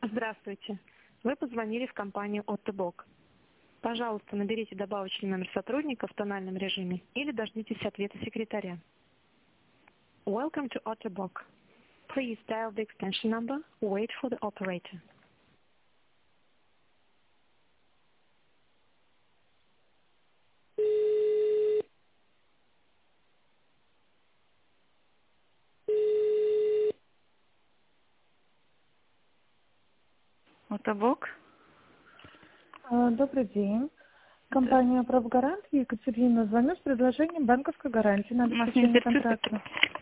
Здравствуйте. Вы позвонили в компанию Ottobock. Пожалуйста, наберите добавочный номер сотрудника в тональном режиме или дождитесь ответа секретаря. Welcome to Ottobock. Please dial the extension number. Wait for the operator. Ottobock. Добрый день. Компания «Правгарант», Екатерина, звоню с предложением банковской гарантии на У нас не обеспечение интересует контракта.